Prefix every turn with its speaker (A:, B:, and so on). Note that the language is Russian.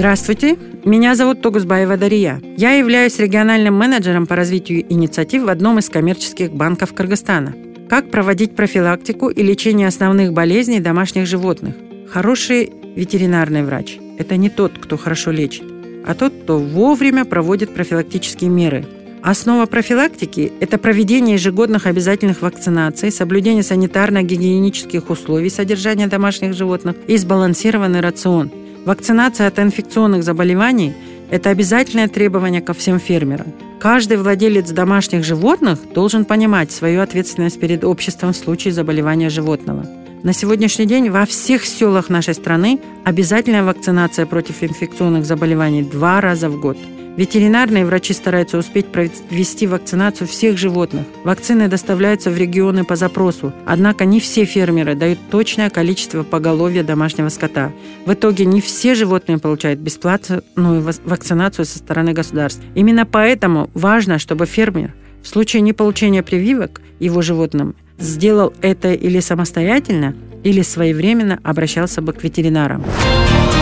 A: Здравствуйте, меня зовут Тогузбаева Дария. Я являюсь региональным менеджером по развитию инициатив в одном из коммерческих банков Кыргызстана. Как проводить профилактику и лечение основных болезней домашних животных? Хороший ветеринарный врач – это не тот, кто хорошо лечит, а тот, кто вовремя проводит профилактические меры. Основа профилактики – это проведение ежегодных обязательных вакцинаций, соблюдение санитарно-гигиенических условий содержания домашних животных и сбалансированный рацион. Вакцинация от инфекционных заболеваний – это обязательное требование ко всем фермерам. Каждый владелец домашних животных должен понимать свою ответственность перед обществом в случае заболевания животного. На сегодняшний день во всех селах нашей страны обязательная вакцинация против инфекционных заболеваний 2 раза в год. Ветеринарные врачи стараются успеть провести вакцинацию всех животных. Вакцины доставляются в регионы по запросу, однако не все фермеры дают точное количество поголовья домашнего скота. В итоге не все животные получают бесплатную вакцинацию со стороны государства. Именно поэтому важно, чтобы фермер в случае неполучения прививок его животным сделал это или самостоятельно, или своевременно обращался бы к ветеринарам.